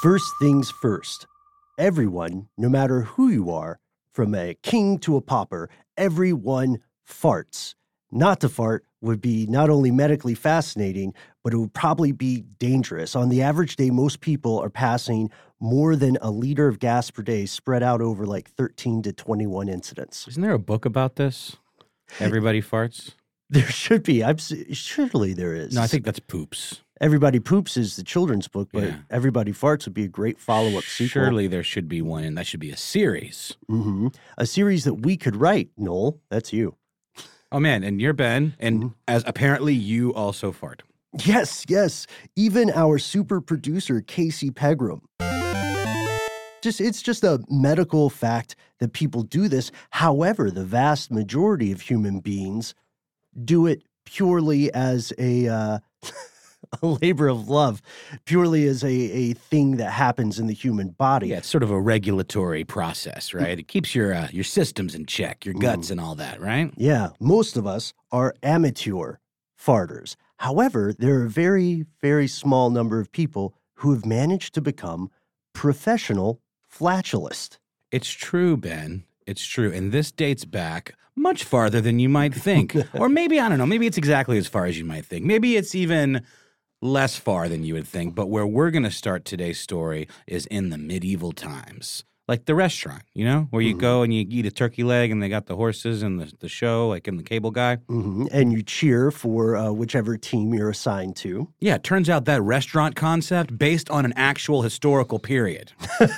First things first, everyone, no matter who you are, from a king to a pauper, everyone farts. Not to fart would be not only medically fascinating, but it would probably be dangerous. On the average day, most people are passing more than a liter of gas per day spread out over like 13 to 21 incidents. Isn't there a book about this? Everybody farts? There should be. Surely there is. No, I think that's Poops. Everybody Poops is the children's book, but Yeah. Everybody Farts would be a great follow-up sequel. Surely there should be one, and that should be a series. Mm-hmm. A series that we could write, Noel. That's you. Oh, man, and you're Ben, and as apparently you also fart. Yes, yes. Even our super producer, Casey Pegram. It's just a medical fact that people do this. However, the vast majority of human beings do it purely as a labor of love, purely as a thing that happens in the human body. Yeah, it's sort of a regulatory process, right? It keeps your systems in check, your guts and all that, right? Yeah, most of us are amateur farters. However, there are a very, very small number of people who have managed to become professional flatulists. It's true, Ben. It's true. And this dates back much farther than you might think. Or maybe, I don't know, maybe it's exactly as far as you might think. Maybe it's even less far than you would think. But where we're going to start today's story is in the medieval times. Like the restaurant, you know, where you go and you eat a turkey leg and they got the horses and the show, like in the Cable Guy. Mm-hmm. And you cheer for whichever team you're assigned to. Yeah, it turns out that restaurant concept based on an actual historical period.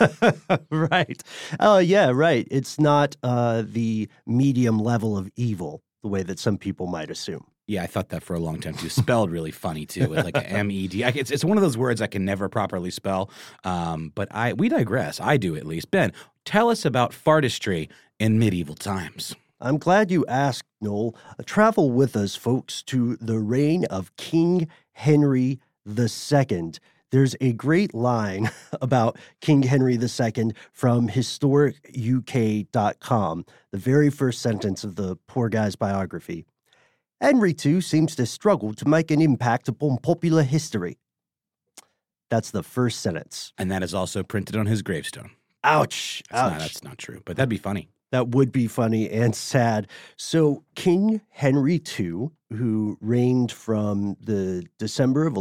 Right. Oh, yeah, right. It's not the medium level of evil, the way that some people might assume. Yeah, I thought that for a long time too. Spelled really funny too, with like a M-E-D. It's one of those words I can never properly spell. But we digress. I do at least. Ben, tell us about fartistry in medieval times. I'm glad you asked, Noel. Travel with us, folks, to the reign of King Henry II. There's a great line about King Henry II from historicuk.com, the very first sentence of the poor guy's biography. Henry II seems to struggle to make an impact upon popular history. That's the first sentence. And that is also printed on his gravestone. Ouch. Ouch. That's not true, but that'd be funny. That would be funny and sad. So King Henry II, who reigned from the December of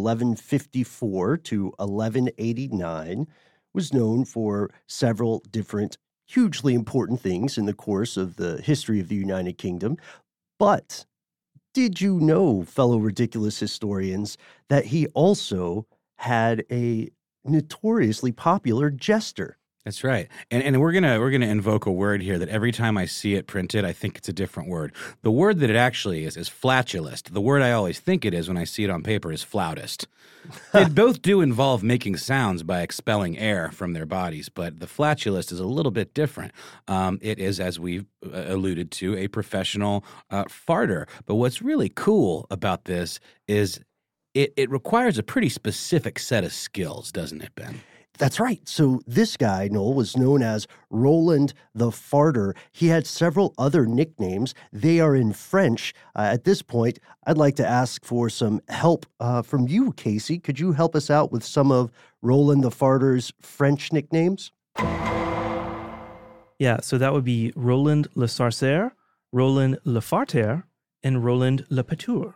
1154 to 1189, was known for several different hugely important things in the course of the history of the United Kingdom. But did you know, fellow ridiculous historians, that he also had a notoriously popular jester? That's right. And we're gonna invoke a word here that every time I see it printed, I think it's a different word. The word that it actually is flatulist. The word I always think it is when I see it on paper is flautist. They both do involve making sounds by expelling air from their bodies, but the flatulist is a little bit different. It is, as we've alluded to, a professional farter. But what's really cool about this is it requires a pretty specific set of skills, doesn't it, Ben? That's right. So this guy, Noel, was known as Roland the Farter. He had several other nicknames. They are in French. At this point, I'd like to ask for some help from you, Casey. Could you help us out with some of Roland the Farter's French nicknames? Yeah, so that would be Roland le Sarcere, Roland le Farter, and Roland le Péteur.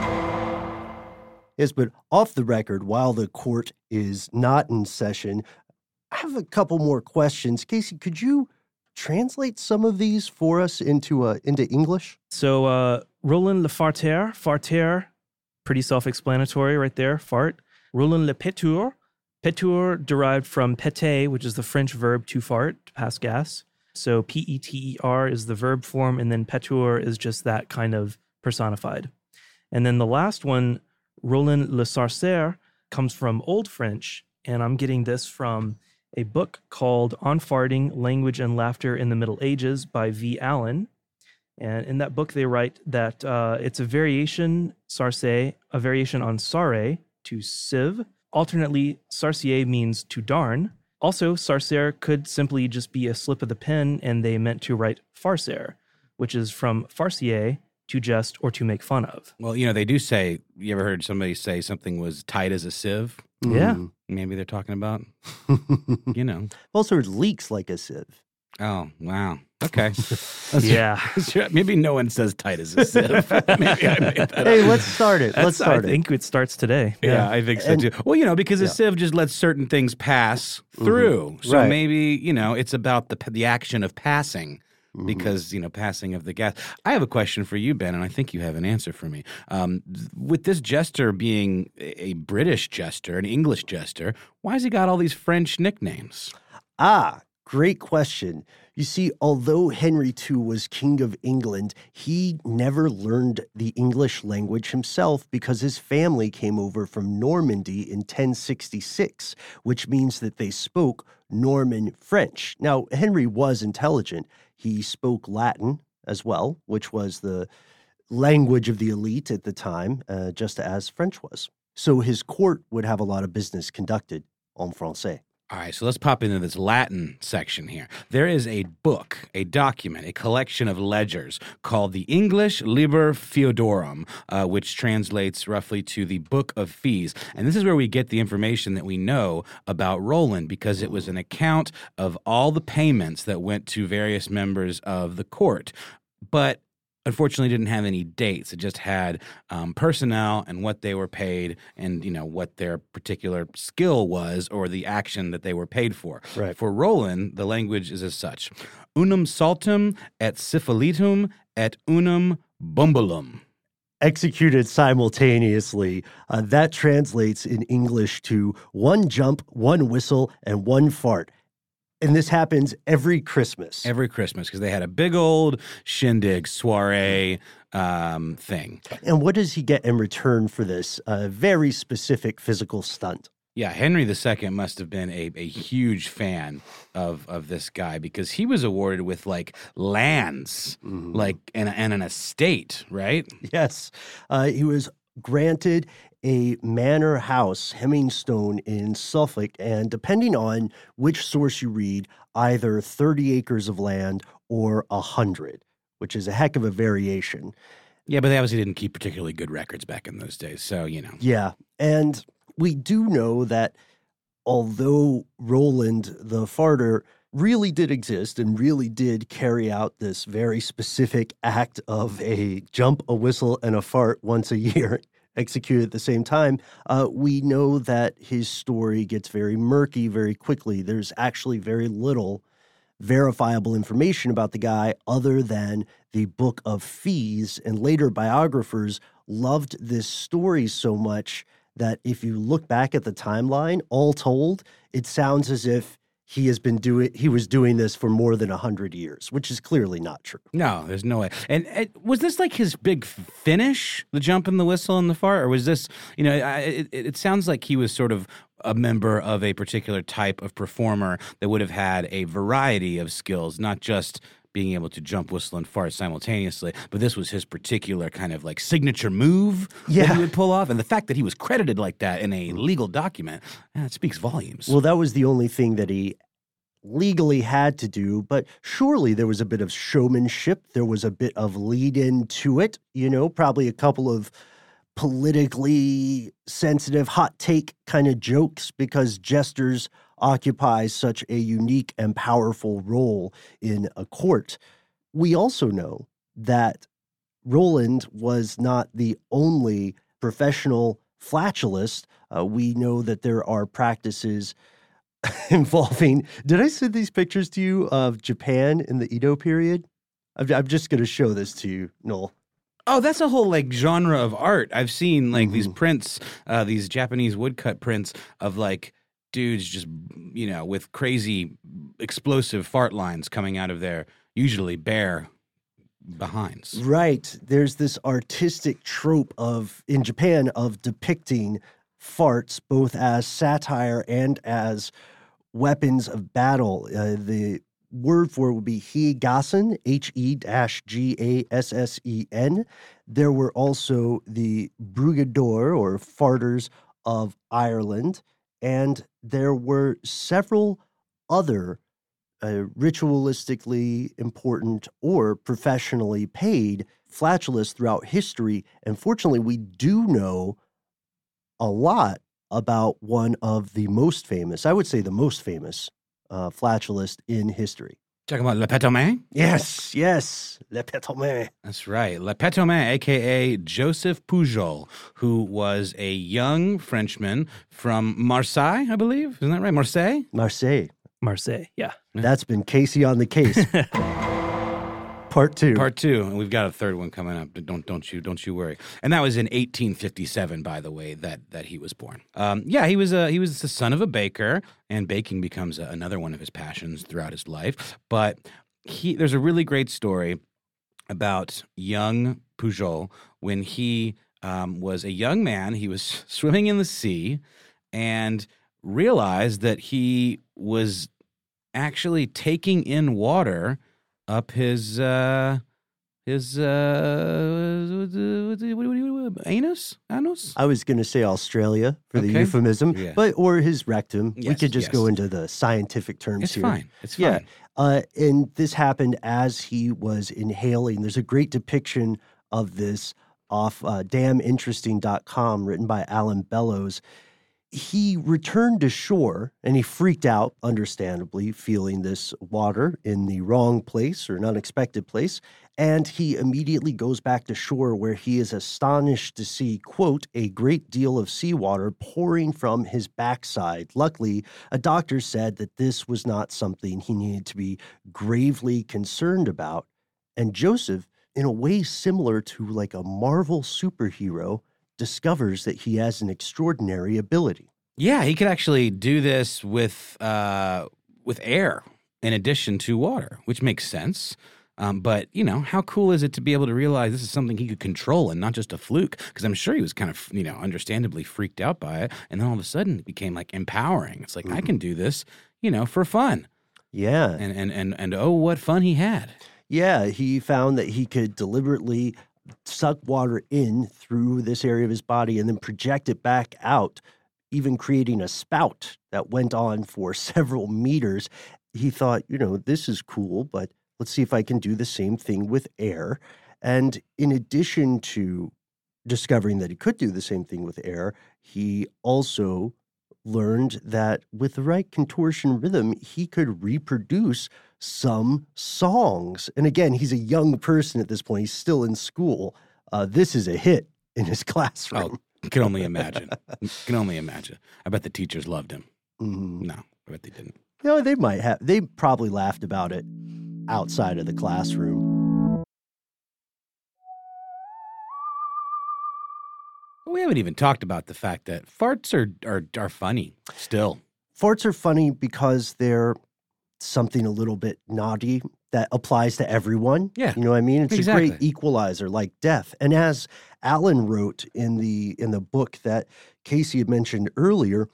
Yes, but off the record, while the court is not in session, I have a couple more questions. Casey, could you translate some of these for us into English? So Roland le Farter, Farter, pretty self-explanatory right there, fart. Roland le Péteur, Péteur derived from péter, which is the French verb to fart, to pass gas. So P-E-T-E-R is the verb form, and then Péteur is just that kind of personified. And then the last one, Roland le Sarcere, comes from Old French, and I'm getting this from a book called On Farting, Language and Laughter in the Middle Ages by V. Allen. And in that book, they write that it's a variation, sarce, a variation on sare, to sieve. Alternately, sarcier means to darn. Also, sarcere could simply just be a slip of the pen, and they meant to write farcere, which is from farcier, to jest, or to make fun of. Well, they do say, you ever heard somebody say something was tight as a sieve? Yeah. Maybe they're talking about, Also, it leaks like a sieve. Oh, wow. Okay. Yeah. Maybe no one says tight as a sieve. Maybe I made that Hey, up. let's start it. Let's start I it. think it starts today. Yeah, I think so And- too. Well, because a yeah. sieve just lets certain things pass through. So Right. maybe, it's about the action of passing. Mm-hmm. Because, passing of the gas. I have a question for you, Ben, and I think you have an answer for me. With this jester being a British jester, an English jester, why has he got all these French nicknames? Great question. You see, although Henry II was King of England, he never learned the English language himself because his family came over from Normandy in 1066, which means that they spoke Norman French. Now, Henry was intelligent. He spoke Latin as well, which was the language of the elite at the time, just as French was. So his court would have a lot of business conducted en français. All right, so let's pop into this Latin section here. There is a book, a document, a collection of ledgers called the English Liber Feodorum, which translates roughly to the Book of Fees. And this is where we get the information that we know about Roland, because it was an account of all the payments that went to various members of the court. But unfortunately didn't have any dates. It just had personnel and what they were paid and, what their particular skill was or the action that they were paid for. Right. For Roland, the language is as such. Unum saltum et syphilitum et unum bumbulum. Executed simultaneously. That translates in English to one jump, one whistle, and one fart. And this happens every Christmas. Every Christmas, because they had a big old shindig soiree thing. And what does he get in return for this very specific physical stunt? Yeah, Henry II must have been a huge fan of this guy, because he was awarded with lands, and an estate, right? Yes. He was granted a manor house, Hemmingstone in Suffolk, and depending on which source you read, either 30 acres of land or 100, which is a heck of a variation. Yeah, but they obviously didn't keep particularly good records back in those days, so, Yeah, and we do know that although Roland the Farter really did exist and really did carry out this very specific act of a jump, a whistle, and a fart once a year, executed at the same time, we know that his story gets very murky very quickly. There's actually very little verifiable information about the guy other than the Book of Fees, and later biographers loved this story so much that if you look back at the timeline, all told, it sounds as if he was doing this for more than 100 years, which is clearly not true. No, there's no way. And was this his big finish, the jump and the whistle and the fart? Or was this, it sounds like he was sort of a member of a particular type of performer that would have had a variety of skills, not just being able to jump, whistle, and fart simultaneously, but this was his particular kind of signature move that he would pull off. And the fact that he was credited like that in a legal document, it speaks volumes. Well, that was the only thing that he legally had to do, but surely there was a bit of showmanship. There was a bit of lead into it, probably a couple of politically sensitive hot take kind of jokes, because jesters occupy such a unique and powerful role in a court. We also know that Roland was not the only professional flatulist. We know that there are practices involving, did I send these pictures to you of Japan in the Edo period? I'm just going to show this to you, Noel. Oh, that's a whole genre of art. I've seen these prints, these Japanese woodcut prints of dudes just, with crazy explosive fart lines coming out of their usually bare behinds. Right. There's this artistic trope in Japan of depicting farts both as satire and as weapons of battle. The word for it would be He-gassen, He-Gassen. There were also the Brugador, or farters of Ireland, and there were several other ritualistically important or professionally paid flatulus throughout history. And fortunately, we do know a lot about one of the most famous, I would say the most famous flatulist in history. Talking about Le Pétomé? Yes, Le Pétomé. That's right. Le Pétomé, a.k.a. Joseph Pujol, who was a young Frenchman from Marseille, I believe. Isn't that right? Marseille? Marseille, yeah. That's been Casey on the case. Part two. And we've got a third one coming up. Don't you worry. And that was in 1857, by the way, that he was born. He was the son of a baker, and baking becomes another one of his passions throughout his life. But there's a really great story about young Pujol when he was a young man. He was swimming in the sea and realized that he was actually taking in water up his anus? I was going to say Australia for the euphemism, or his rectum. Yes, we could just go into the scientific terms here. It's fine. And this happened as he was inhaling. There's a great depiction of this off daminteresting.com written by Alan Bellows. He returned to shore and he freaked out, understandably, feeling this water in the wrong place or an unexpected place. And he immediately goes back to shore where he is astonished to see, quote, a great deal of seawater pouring from his backside. Luckily, a doctor said that this was not something he needed to be gravely concerned about. And Joseph, in a way similar to like a Marvel superhero, discovers that he has an extraordinary ability. Yeah, he could actually do this with air in addition to water, which makes sense. But, how cool is it to be able to realize this is something he could control and not just a fluke? Because I'm sure he was kind of, understandably freaked out by it. And then all of a sudden it became like empowering. It's like, I can do this, for fun. Yeah. And oh, what fun he had. Yeah, he found that he could deliberately suck water in through this area of his body and then project it back out, even creating a spout that went on for several meters. He thought, this is cool, but let's see if I can do the same thing with air. And in addition to discovering that he could do the same thing with air, he also learned that with the right contortion rhythm, he could reproduce some songs. And again, he's a young person at this point. He's still in school. This is a hit in his classroom. Oh, can only imagine. I bet the teachers loved him. Mm-hmm. No, I bet they didn't. No, they might have. They probably laughed about it outside of the classroom. We haven't even talked about the fact that farts are funny still. Farts are funny because they're something a little bit naughty that applies to everyone. Yeah. You know what I mean? It's exactly. a great equalizer like death. And as Alan wrote in the book that Casey had mentioned earlier,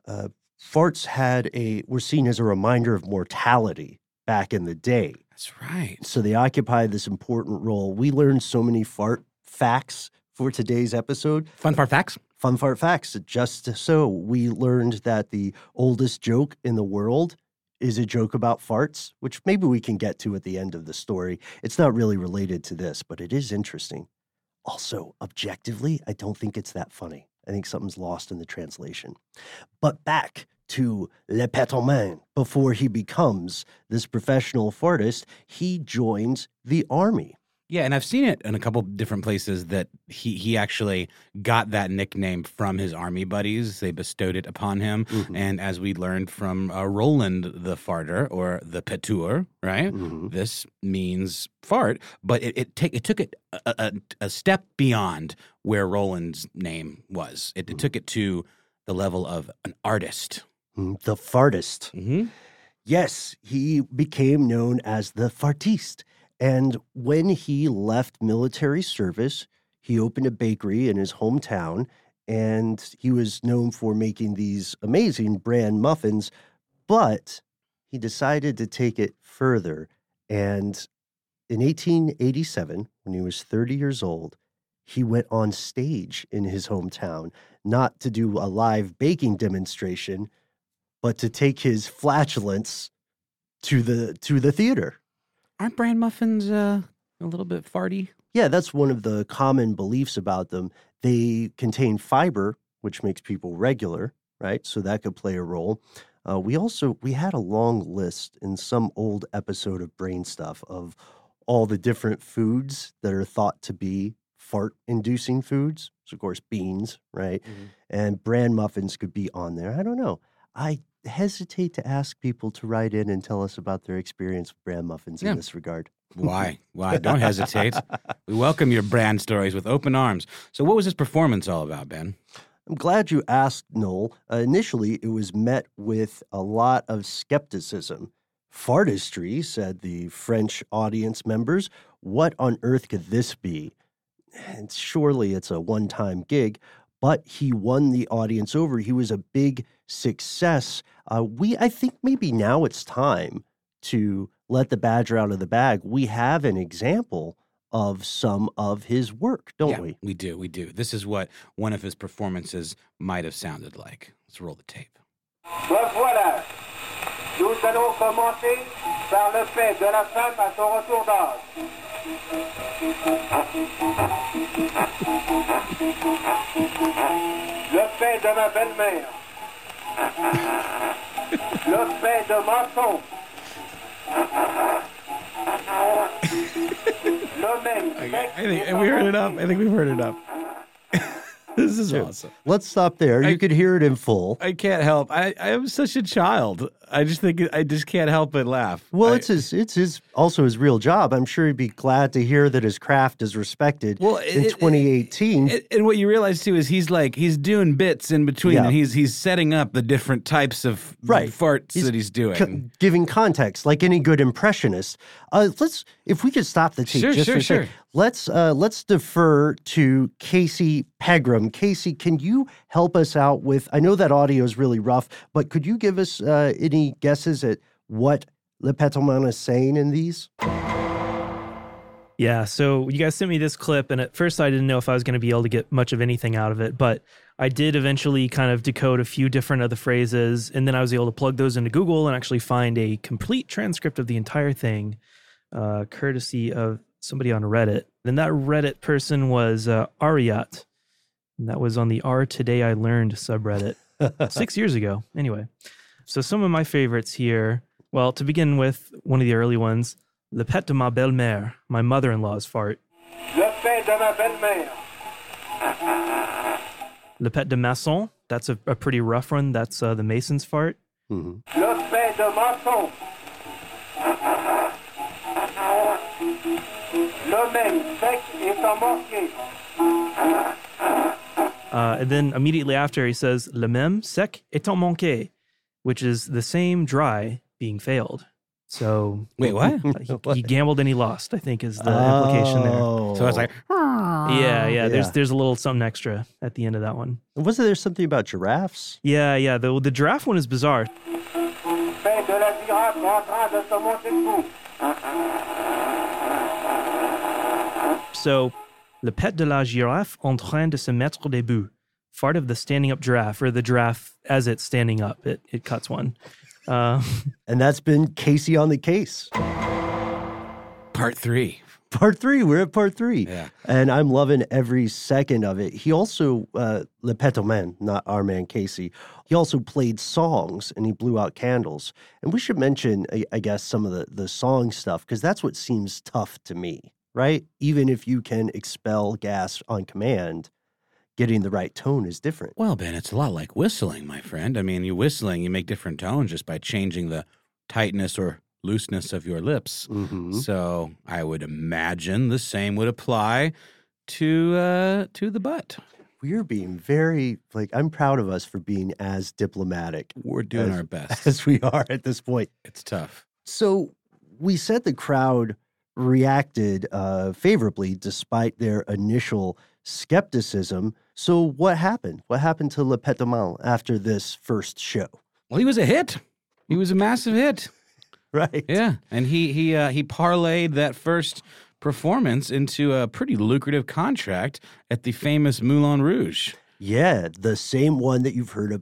farts were seen as a reminder of mortality back in the day. That's right. So they occupy this important role. We learned so many fart facts for today's episode. Fun fart facts? Fun fart facts. Just so we learned that the oldest joke in the world is a joke about farts, which maybe we can get to at the end of the story. It's not really related to this, but it is interesting. Also, objectively, I don't think it's that funny. I think something's lost in the translation. But back to Le Pétomé. Before he becomes this professional fartist, he joins the army. Yeah, and I've seen it in a couple different places that he actually got that nickname from his army buddies. They bestowed it upon him. Mm-hmm. And as we learned from Roland the Farter, or the Péteur, right? Mm-hmm. This means fart, but it took it a step beyond where Roland's name was. It took it to the level of an artist. The fartist. Mm-hmm. Yes, he became known as the fartiste. And when he left military service, he opened a bakery in his hometown, and he was known for making these amazing bran muffins, but he decided to take it further. And in 1887, when he was 30 years old, he went on stage in his hometown, not to do a live baking demonstration, but to take his flatulence to the theater. Aren't bran muffins A little bit farty. Yeah, that's one of the common beliefs about them. They contain fiber, which makes people regular, right? So that could play a role. We had a long list in some old episode of Brain Stuff of all the different foods that are thought to be fart-inducing foods. So, of course, beans, right? Mm-hmm. And bran muffins could be on there. I don't know. I hesitate to ask people to write in and tell us about their experience with bran muffins in this regard. Why? Don't hesitate. We welcome your brand stories with open arms. So what was this performance all about, Ben? I'm glad you asked, Noel. Initially, it was met with a lot of skepticism. Fartistry, said the French audience members. What on earth could this be? And surely it's a one-time gig, but he won the audience over. He was a big success. I think maybe now it's time to let the badger out of the bag. We have an example of some of his work, don't we? We do. This is what one of his performances might have sounded like. Let's roll the tape. Voilà. Nous allons commencer par le fait de la femme à son retour d'âge. Le fait de ma belle-mère. Le fait de ma son. I think we heard it up. I think we've heard it up. This is awesome. Let's stop there. You could hear it in full. I can't help. I am such a child. I just can't help but laugh. Well, it's his also his real job. I'm sure he'd be glad to hear that his craft is respected in 2018. And what you realize too is he's doing bits in between, and he's setting up the different types of farts that he's doing, giving context like any good impressionist. If we could stop the tape just for a second. Let's defer to Casey Pegram. Casey, can you help us out with? I know that audio is really rough, but could you give us any guesses at what Le Pétomane is saying in these? Yeah, so you guys sent me this clip, and at first I didn't know if I was going to be able to get much of anything out of it, but I did eventually kind of decode a few different of the phrases, and then I was able to plug those into Google and actually find a complete transcript of the entire thing, courtesy of somebody on Reddit. And that Reddit person was Ariat, and that was on the R Today I Learned subreddit 6 years ago. Anyway, so some of my favorites here. Well, to begin with, one of the early ones, Le pet de ma belle-mère, my mother-in-law's fart. Le fait de ma belle-mère. Le pet de maçon, that's a pretty rough one. That's the mason's fart. Mm-hmm. Le fait de maçon. Le même sec étant manqué. And then immediately after, he says, Le même sec étant manqué, which is the same dry being failed. So wait, what? He gambled and he lost, I think, is the implication there. So it's like, yeah. There's a little something extra at the end of that one. Wasn't there something about giraffes? Yeah. The giraffe one is bizarre. Fait de la girafe en train de se monter debout. So, le pet de la girafe en train de se mettre debout. Fart of the standing up giraffe, or the giraffe as it's standing up. It cuts one. And that's been Casey on the Case. Part 3. Part 3. We're at part 3. Yeah. And I'm loving every second of it. He also, Le Pétomane, not our man Casey, he also played songs and he blew out candles. And we should mention, I guess, some of the song stuff, because that's what seems tough to me, right? Even if you can expel gas on command, getting the right tone is different. Well, Ben, it's a lot like whistling, my friend. I mean, you make different tones just by changing the tightness or looseness of your lips. Mm-hmm. So I would imagine the same would apply to the butt. We're being very, I'm proud of us for being as diplomatic. We're doing our best. As we are at this point. It's tough. So we said the crowd reacted favorably despite their initial skepticism. So what happened? What happened to Le Pétomane after this first show? Well, he was a hit. He was a massive hit. Right. Yeah. And he parlayed that first performance into a pretty lucrative contract at the famous Moulin Rouge. Yeah, the same one that you've heard about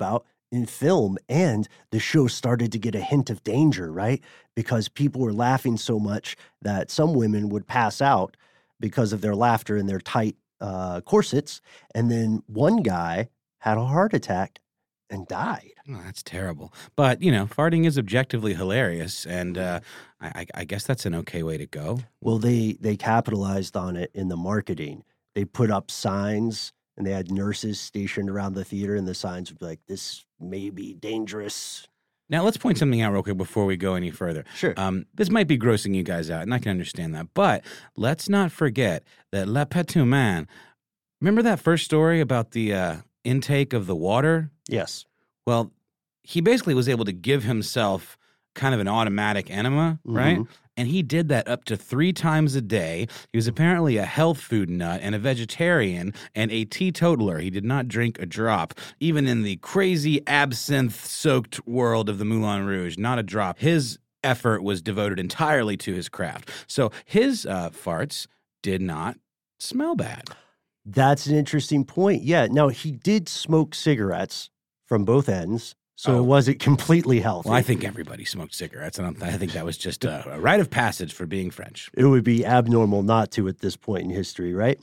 in film, and the show started to get a hint of danger, right? Because people were laughing so much that some women would pass out because of their laughter and their tight corsets. And then one guy had a heart attack and died. Oh, that's terrible. But, farting is objectively hilarious, and I guess that's an okay way to go. Well, they capitalized on it in the marketing. They put up signs, and they had nurses stationed around the theater, and the signs would be like, this may be dangerous. Now, let's point something out real quick before we go any further. Sure. This might be grossing you guys out, and I can understand that. But let's not forget that Le Petit Man, remember that first story about the intake of the water? Yes. Well, he basically was able to give himself kind of an automatic enema, right? And he did that up to 3 times a day. He was apparently a health food nut and a vegetarian and a teetotaler. He did not drink a drop, even in the crazy absinthe-soaked world of the Moulin Rouge, not a drop. His effort was devoted entirely to his craft. So his farts did not smell bad. That's an interesting point. Yeah. Now, he did smoke cigarettes from both ends, so it wasn't completely healthy. Well, I think everybody smoked cigarettes, and I think that was just a rite of passage for being French. It would be abnormal not to at this point in history, right?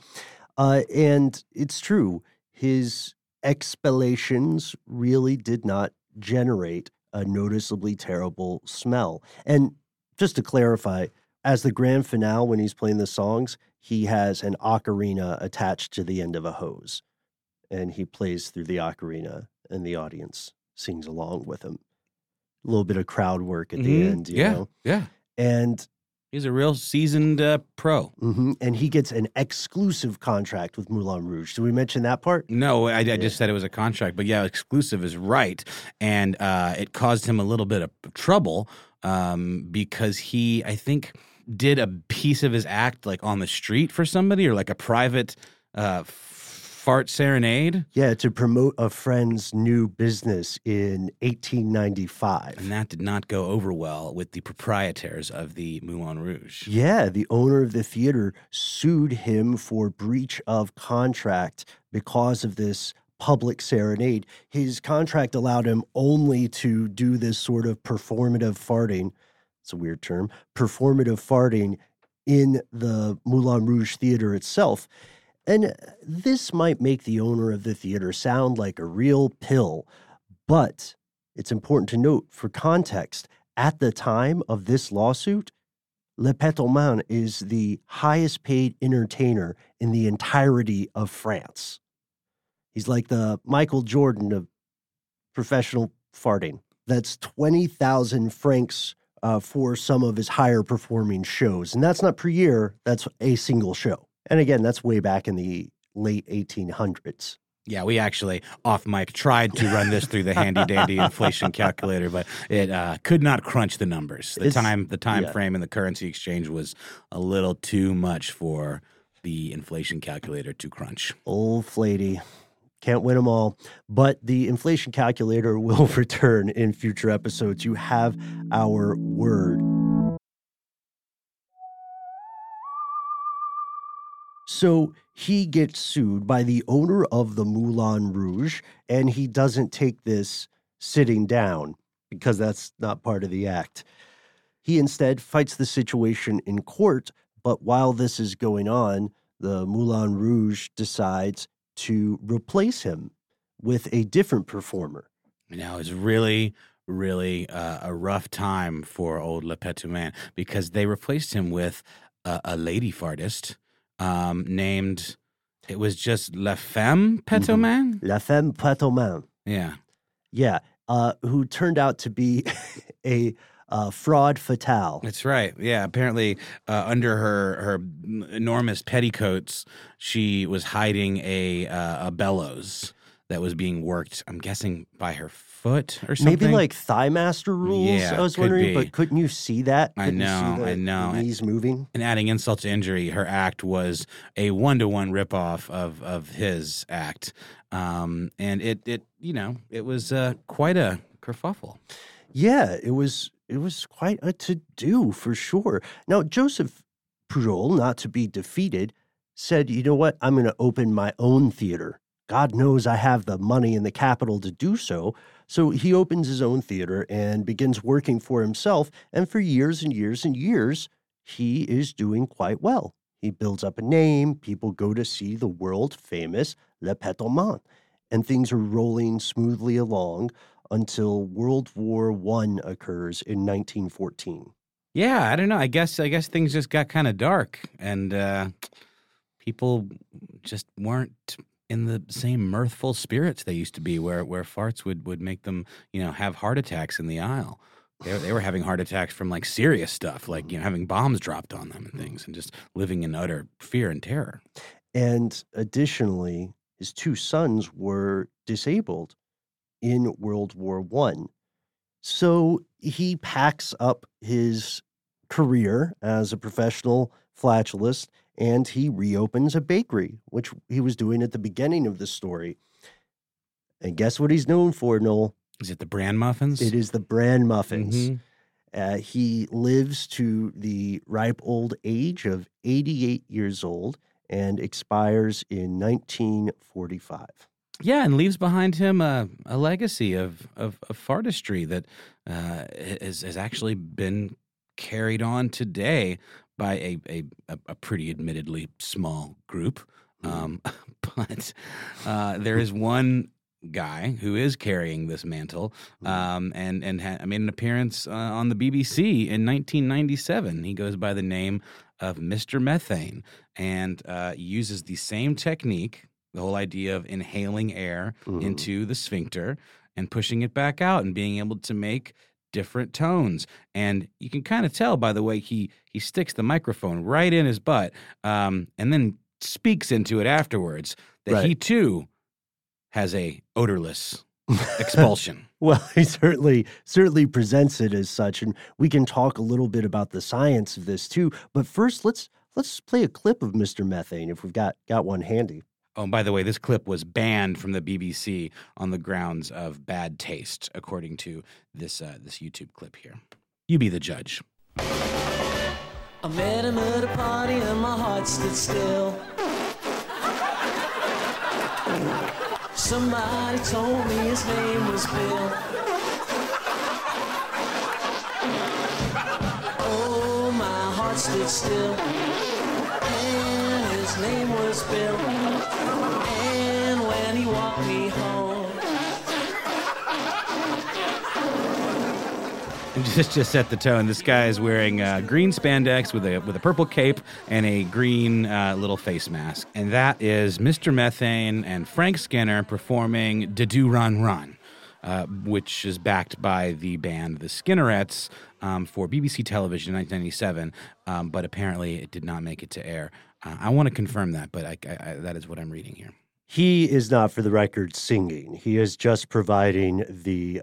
And it's true. His exhalations really did not generate a noticeably terrible smell. And just to clarify, as the grand finale, when he's playing the songs, he has an ocarina attached to the end of a hose, and he plays through the ocarina, and the audience sings along with him. A little bit of crowd work at the end, you know? Yeah. And he's a real seasoned pro. And he gets an exclusive contract with Moulin Rouge. Did we mention that part? No, I just said it was a contract. But yeah, exclusive is right. And it caused him a little bit of trouble because he, I think, did a piece of his act like on the street for somebody or like a private fart serenade. Yeah, to promote a friend's new business in 1895. And that did not go over well with the proprietors of the Moulin Rouge. Yeah, the owner of the theater sued him for breach of contract because of this public serenade. His contract allowed him only to do this sort of performative farting. It's a weird term. Performative farting in the Moulin Rouge theater itself. And this might make the owner of the theater sound like a real pill, but it's important to note for context, at the time of this lawsuit, Le Petit Man is the highest paid entertainer in the entirety of France. He's like the Michael Jordan of professional farting. That's 20,000 francs for some of his higher performing shows. And that's not per year, that's a single show. And again, that's way back in the late 1800s. Yeah, we actually, off mic, tried to run this through the handy-dandy inflation calculator, but it could not crunch the numbers. The time frame and the currency exchange was a little too much for the inflation calculator to crunch. Old Flatey. Can't win them all. But the inflation calculator will return in future episodes. You have our word. So he gets sued by the owner of the Moulin Rouge, and he doesn't take this sitting down because that's not part of the act. He instead fights the situation in court, but while this is going on, the Moulin Rouge decides to replace him with a different performer. Now, it's really a rough time for old Le Petit Man because they replaced him with a lady fartist. Named, it was just La Femme Petit Man? La Femme Petit Man. Yeah. Yeah, who turned out to be a fraud fatale. That's right. Yeah, apparently under her enormous petticoats, she was hiding a bellows that was being worked, I'm guessing, by her foot or something. Maybe like Thigh Master rules, Yeah, I was could wondering, be. But couldn't you see that? I Couldn't you know, see the I know. knees moving? And adding insult to injury, her act was a 1-to-1 ripoff of his act. And it was quite a kerfuffle. Yeah, it was quite a to-do for sure. Now, Joseph Pujol, not to be defeated, said, you know what, I'm going to open my own theater God knows I have the money and the capital to do so. So he opens his own theater and begins working for himself. And for years and years and years, he is doing quite well. He builds up a name. People go to see the world famous Le Pétomane. And things are rolling smoothly along until World War I occurs in 1914. Yeah, I don't know. I guess things just got kind of dark, and people just weren't in the same mirthful spirits they used to be, where farts would make them, have heart attacks in the aisle. They were having heart attacks from like serious stuff, like having bombs dropped on them and things, and just living in utter fear and terror. And additionally, his two sons were disabled in World War I. So he packs up his career as a professional flatulist and he reopens a bakery, which he was doing at the beginning of the story. And guess what he's known for, Noel? Is it the bran muffins? It is the bran muffins. Mm-hmm. He lives to the ripe old age of 88 years old and expires in 1945. Yeah, and leaves behind him a legacy of fartistry that has actually been carried on today by a pretty admittedly small group. But there is one guy who is carrying this mantle and made an appearance on the BBC in 1997. He goes by the name of Mr. Methane and uses the same technique, the whole idea of inhaling air into the sphincter and pushing it back out and being able to make different tones. And you can kind of tell by the way he sticks the microphone right in his butt and then speaks into it afterwards that he too has a odorless expulsion. Well, he certainly presents it as such, and we can talk a little bit about the science of this too. But first, let's play a clip of Mr. Methane if we've got one handy. Oh, and by the way, this clip was banned from the BBC on the grounds of bad taste, according to this YouTube clip here. You be the judge. I met him at a party and my heart stood still. Somebody told me his name was Bill. Oh, my heart stood still. And his name was Bill. And when he walked me home. Just set the tone. This guy is wearing green spandex with a purple cape and a green little face mask. And that is Mr. Methane and Frank Skinner performing "Da Do Run Run," which is backed by the band The Skinnerettes for BBC television in 1997. But apparently it did not make it to air. I want to confirm that, but that is what I'm reading here. He is not, for the record, singing. He is just providing the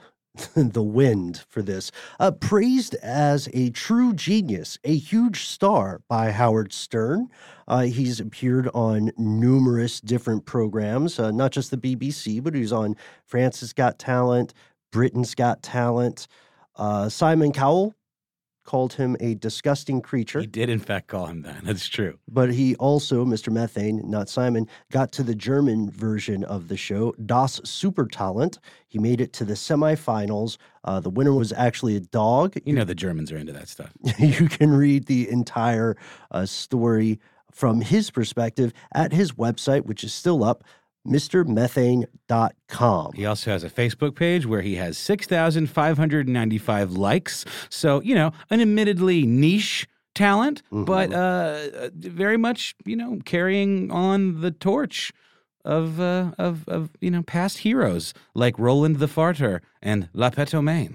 wind for this. Praised as a true genius, a huge star by Howard Stern. He's appeared on numerous different programs, not just the BBC, but he's on France's Got Talent, Britain's Got Talent. Simon Cowell called him a disgusting creature. He did, in fact, call him that. That's true. But he also, Mr. Methane, not Simon, got to the German version of the show, Das Supertalent. He made it to the semifinals. The winner was actually a dog. You know the Germans are into that stuff. You can read the entire story from his perspective at his website, which is still up, MrMethane.com. He also has a Facebook page where he has 6,595 likes. So, an admittedly niche talent, but very much, carrying on the torch of past heroes like Roland the Farter and La Pétomane.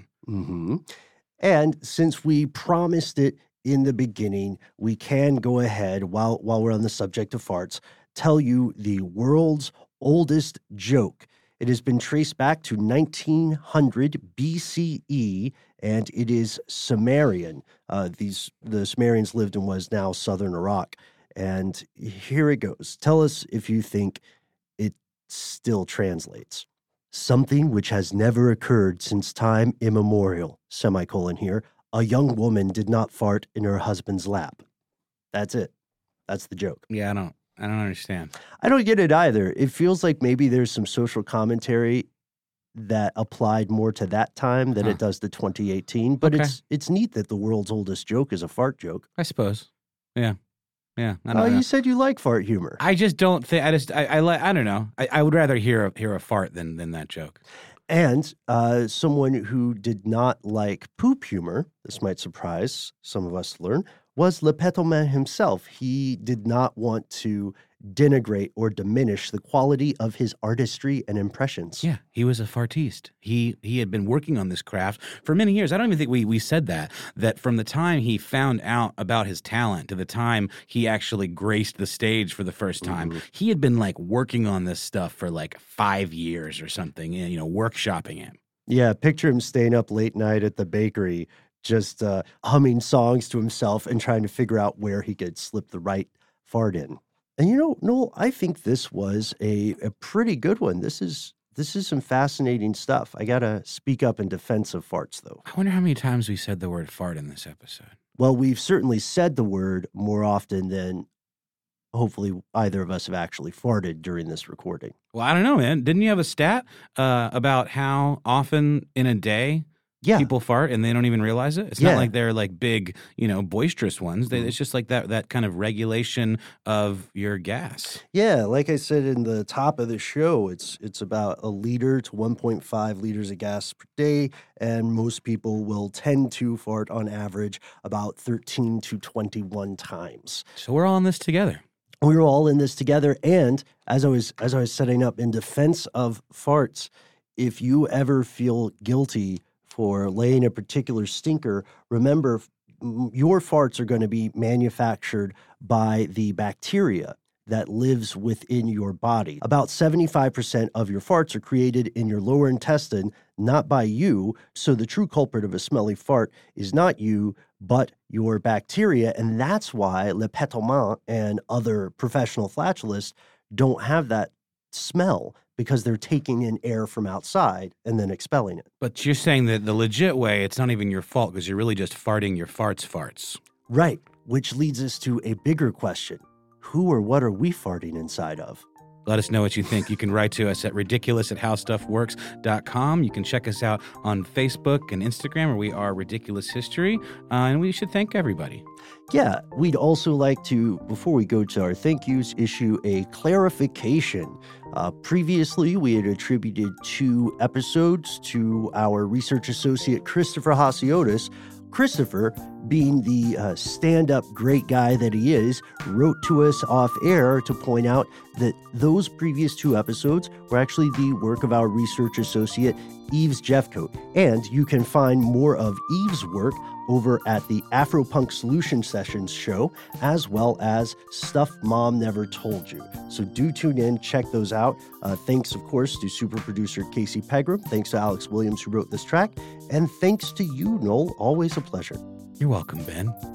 And since we promised it in the beginning, we can go ahead, while we're on the subject of farts, tell you the world's oldest joke. It has been traced back to 1900 BCE, and it is Sumerian. The Sumerians lived in what is now southern Iraq. And here it goes. Tell us if you think it still translates. Something which has never occurred since time immemorial, semicolon here. A young woman did not fart in her husband's lap. That's it. That's the joke. Yeah, I don't understand. I don't get it either. It feels like maybe there's some social commentary that applied more to that time than it does to 2018. But Okay. it's neat that the world's oldest joke is a fart joke. I suppose. Yeah. I don't Oh, know. you said you like fart humor. I just don't think. I don't know. I would rather hear a fart than that joke. And someone who did not like poop humor, this might surprise some of us to learn, was Le Pétoman himself. He did not want to denigrate or diminish the quality of his artistry and impressions. Yeah, he was a fartiste. He had been working on this craft for many years. I don't even think we said that from the time he found out about his talent to the time he actually graced the stage for the first time, he had been like working on this stuff for like 5 years or something, and workshopping it. Yeah, picture him staying up late night at the bakery, just humming songs to himself and trying to figure out where he could slip the right fart in. And Noel, I think this was a pretty good one. This is some fascinating stuff. I gotta speak up in defense of farts, though. I wonder how many times we said the word fart in this episode. Well, we've certainly said the word more often than hopefully either of us have actually farted during this recording. Well, I don't know, man. Didn't you have a stat about how often in a day people fart and they don't even realize it? It's not like they're like big, boisterous ones. It's just like that kind of regulation of your gas. Yeah, like I said in the top of the show, it's about 1 liter to 1.5 liters of gas per day, and most people will tend to fart on average about 13 to 21 times. So we're all in this together. We're all in this together, and as I was setting up in defense of farts, if you ever feel guilty for laying a particular stinker, remember your farts are going to be manufactured by the bacteria that lives within your body. About 75% of your farts are created in your lower intestine, not by you. So the true culprit of a smelly fart is not you, but your bacteria. And that's why Le Pétoman and other professional flatulists don't have that smell, because they're taking in air from outside and then expelling it. But you're saying that the legit way, it's not even your fault because you're really just farting your farts. Right, which leads us to a bigger question. Who or what are we farting inside of? Let us know what you think. You can write to us at ridiculous@howstuffworks.com. You can check us out on Facebook and Instagram, where we are Ridiculous History. And we should thank everybody. Yeah, we'd also like to, before we go to our thank yous, issue a clarification. Previously, we had attributed 2 episodes to our research associate, Christopher Hasiotis. Christopher, being the stand-up great guy that he is, wrote to us off air to point out that those previous 2 episodes were actually the work of our research associate, Eves Jeffcoat. And you can find more of Eves' work over at the Afropunk Solution Sessions show, as well as Stuff Mom Never Told You. So do tune in, check those out. Thanks, of course, to super producer Casey Pegram. Thanks to Alex Williams, who wrote this track. And thanks to you, Noel. Always a pleasure. You're welcome, Ben.